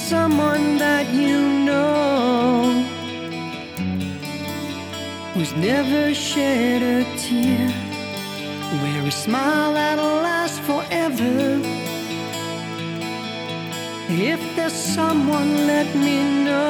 someone that you know who's never shed a tear, wear a smile that'll last forever. If there's someone, let me know.